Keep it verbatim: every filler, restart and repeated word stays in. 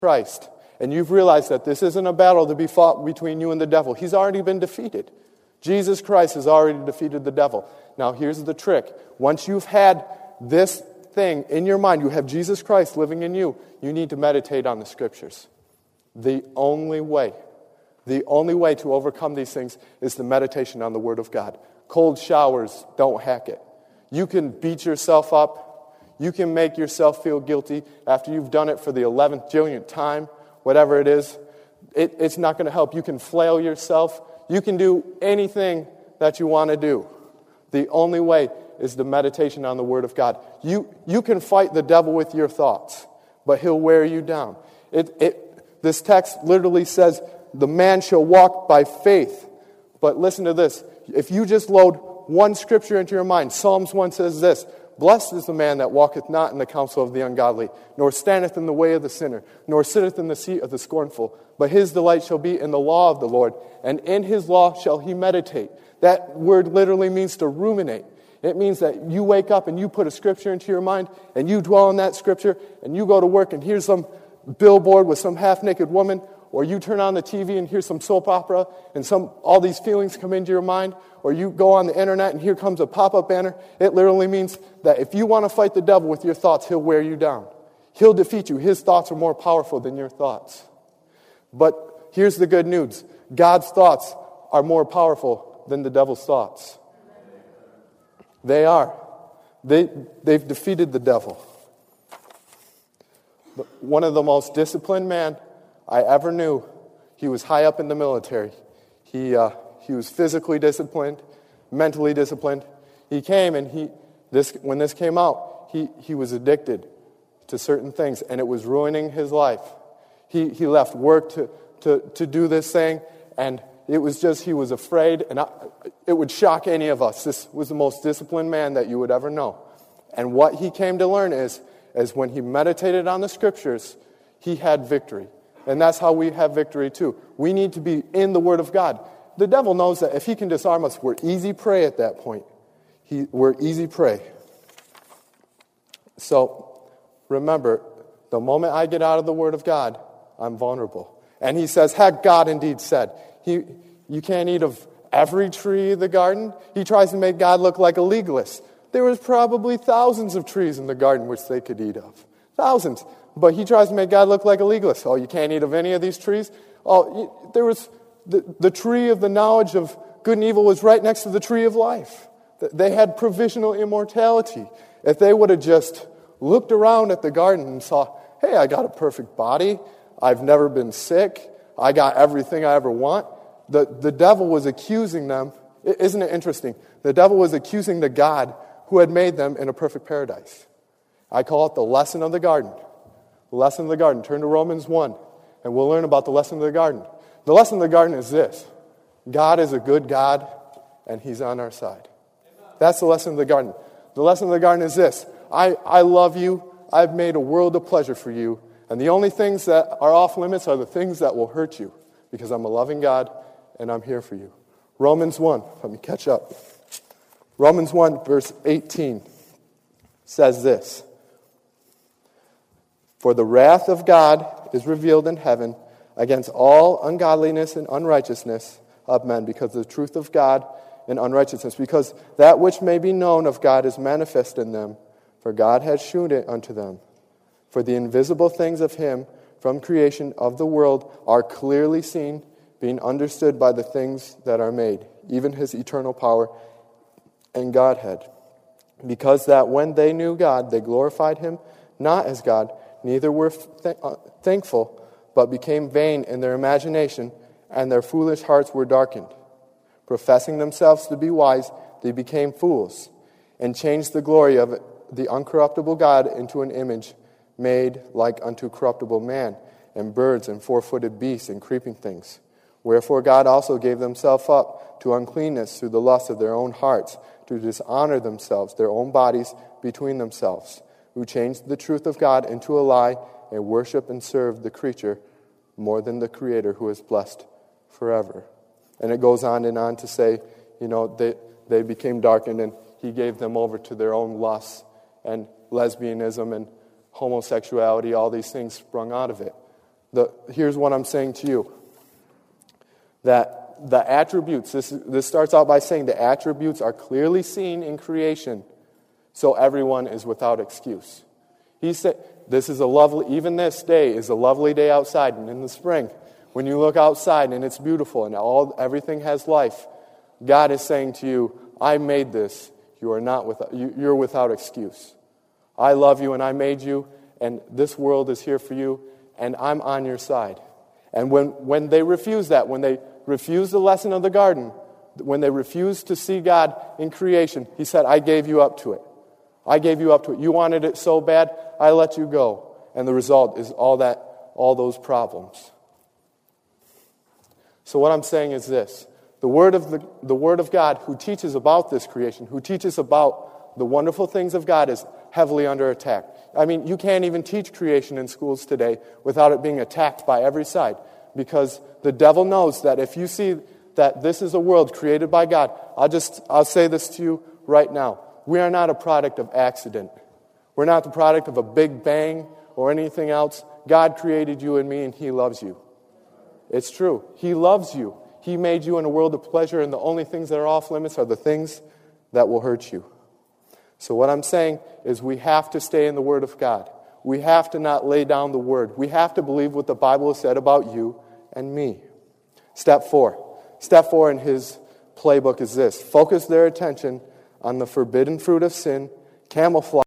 Christ, and you've realized that this isn't a battle to be fought between you and the devil. He's already been defeated. Jesus Christ has already defeated the devil. Now here's the trick. Once you've had this thing in your mind, you have Jesus Christ living in you, you need to meditate on the Scriptures. The only way, the only way to overcome these things is the meditation on the Word of God. Cold showers don't hack it. You can beat yourself up. You can make yourself feel guilty after you've done it for the eleventh jillionth time, whatever it is. It, it's not going to help. You can flail yourself. You can do anything that you want to do. The only way is the meditation on the Word of God. You, you can fight the devil with your thoughts, but he'll wear you down. It, it, this text literally says, the man shall walk by faith. But listen to this. If you just load one scripture into your mind, Psalms one says this, blessed is the man that walketh not in the counsel of the ungodly, nor standeth in the way of the sinner, nor sitteth in the seat of the scornful. But his delight shall be in the law of the Lord, and in his law shall he meditate. That word literally means to ruminate. It means that you wake up and you put a scripture into your mind, and you dwell on that scripture, and you go to work and here's some billboard with some half-naked woman, or you turn on the T V and hear some soap opera, and some all these feelings come into your mind, or you go on the internet and here comes a pop-up banner. It literally means that if you want to fight the devil with your thoughts, he'll wear you down. He'll defeat you. His thoughts are more powerful than your thoughts. But here's the good news. God's thoughts are more powerful than the devil's thoughts. They are. They, they've defeated the devil. But one of the most disciplined men I ever knew, he was high up in the military. He uh, he was physically disciplined, mentally disciplined. He came and he this when this came out, he, he was addicted to certain things, and it was ruining his life. He he left work to, to, to do this thing, and it was just, he was afraid, and I, it would shock any of us. This was the most disciplined man that you would ever know. And what he came to learn is, is when he meditated on the Scriptures, he had victory. And that's how we have victory too. We need to be in the Word of God. The devil knows that if he can disarm us, we're easy prey at that point. He, we're easy prey. So, remember, the moment I get out of the Word of God, I'm vulnerable. And he says, had God indeed said, he, you can't eat of every tree of the garden. He tries to make God look like a legalist. There was probably thousands of trees in the garden which they could eat of. Thousands. But he tries to make God look like a legalist. Oh, you can't eat of any of these trees? Oh, there was the, the tree of the knowledge of good and evil was right next to the tree of life. They had provisional immortality. If they would have just looked around at the garden and saw, hey, I got a perfect body. I've never been sick. I got everything I ever want. The, the devil was accusing them. Isn't it interesting? The devil was accusing the God who had made them in a perfect paradise. I call it the lesson of the garden. The lesson of the garden. Turn to Romans one, and we'll learn about the lesson of the garden. The lesson of the garden is this. God is a good God, and He's on our side. That's the lesson of the garden. The lesson of the garden is this. I, I love you. I've made a world of pleasure for you. And the only things that are off limits are the things that will hurt you, because I'm a loving God, and I'm here for you. Romans one. Let me catch up. Romans one, verse eighteen says this. For the wrath of God is revealed in heaven against all ungodliness and unrighteousness of men, because of the truth of God and unrighteousness, because that which may be known of God is manifest in them, for God has shewn it unto them. For the invisible things of Him from creation of the world are clearly seen, being understood by the things that are made, even His eternal power and Godhead. Because that when they knew God, they glorified Him not as God, neither were th- uh, thankful, but became vain in their imagination, and their foolish hearts were darkened. Professing themselves to be wise, they became fools, and changed the glory of the uncorruptible God into an image made like unto corruptible man, and birds, and four-footed beasts, and creeping things. Wherefore God also gave themselves up to uncleanness through the lust of their own hearts, to dishonor themselves, their own bodies between themselves, who changed the truth of God into a lie, and worship and serve the creature more than the Creator, who is blessed forever. And it goes on and on to say, you know, they, they became darkened, and He gave them over to their own lusts, and lesbianism and homosexuality, all these things sprung out of it. The, here's what I'm saying to you. That the attributes, this, this starts out by saying the attributes are clearly seen in creation, so everyone is without excuse. He said, this is a lovely, even this day is a lovely day outside, and in the spring, when you look outside and it's beautiful and all everything has life, God is saying to you, I made this. You are not without, you, you're without excuse. I love you and I made you, and this world is here for you, and I'm on your side. And when, when they refuse that, when they refuse the lesson of the garden, when they refuse to see God in creation, he said, I gave you up to it. I gave you up to it. You wanted it so bad, I let you go. And the result is all that, all those problems. So what I'm saying is this. The Word of the, the Word of God, who teaches about this creation, who teaches about the wonderful things of God, is heavily under attack. I mean, you can't even teach creation in schools today without it being attacked by every side, because the devil knows that if you see that this is a world created by God, I'll just, I'll say this to you right now. We are not a product of accident. We're not the product of a big bang or anything else. God created you and me, and He loves you. It's true. He loves you. He made you in a world of pleasure, and the only things that are off limits are the things that will hurt you. So what I'm saying is we have to stay in the Word of God. We have to not lay down the Word. We have to believe what the Bible has said about you and me. Step four. Step four in his playbook is this. Focus their attention on the forbidden fruit of sin, camouflage